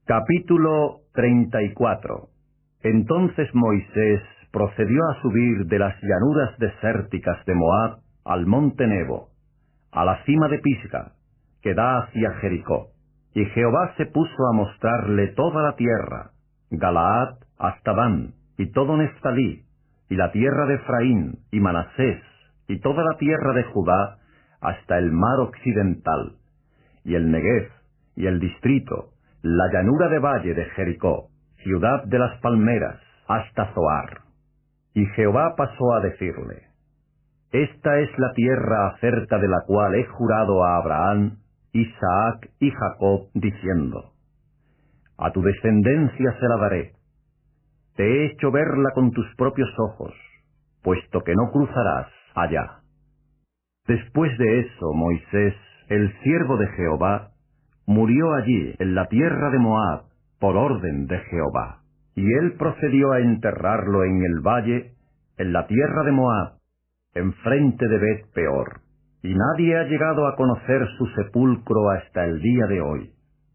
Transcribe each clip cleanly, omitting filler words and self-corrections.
Capítulo 34. Entonces Moisés procedió a subir de las llanuras desérticas de Moab al monte Nebo, a la cima de Pisga, que da hacia Jericó. Y Jehová se puso a mostrarle toda la tierra, Galaad hasta Dan, y todo Neftalí, y la tierra de Efraín, y Manasés, y toda la tierra de Judá, hasta el mar occidental, y el Negev, y el distrito, la llanura de valle de Jericó, ciudad de las palmeras, hasta Zoar. Y Jehová pasó a decirle: Esta es la tierra acerca de la cual he jurado a Abraham, Isaac y Jacob, diciendo: A tu descendencia se la daré. Te he hecho verla con tus propios ojos, puesto que no cruzarás allá. Después de eso, Moisés, el siervo de Jehová, murió allí, en la tierra de Moab, por orden de Jehová. Y él procedió a enterrarlo en el valle, en la tierra de Moab, enfrente de Bet Peor. Y nadie ha llegado a conocer su sepulcro hasta el día de hoy.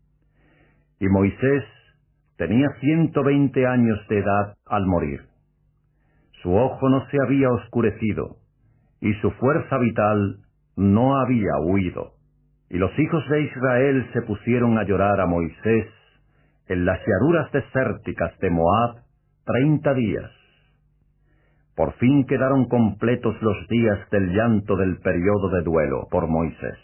Y Moisés tenía 120 años de edad al morir. Su ojo no se había oscurecido, y su fuerza vital no había huido. Y los hijos de Israel se pusieron a llorar a Moisés en las llanuras desérticas de Moab 30 días. Por fin quedaron completos los días del llanto del periodo de duelo por Moisés.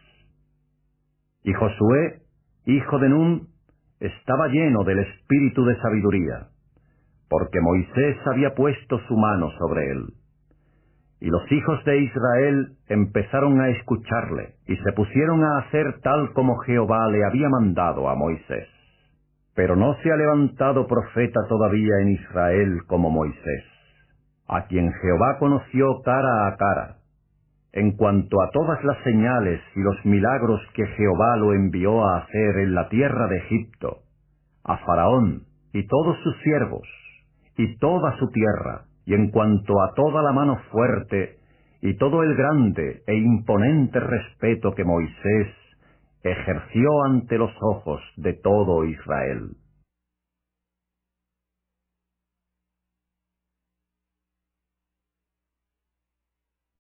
Y Josué, hijo de Nun, estaba lleno del espíritu de sabiduría, porque Moisés había puesto su mano sobre él. Y los hijos de Israel empezaron a escucharle, y se pusieron a hacer tal como Jehová le había mandado a Moisés. Pero no se ha levantado profeta todavía en Israel como Moisés, a quien Jehová conoció cara a cara, en cuanto a todas las señales y los milagros que Jehová lo envió a hacer en la tierra de Egipto, a Faraón y todos sus siervos, y toda su tierra, y en cuanto a toda la mano fuerte, y todo el grande e imponente respeto que Moisés ejerció ante los ojos de todo Israel.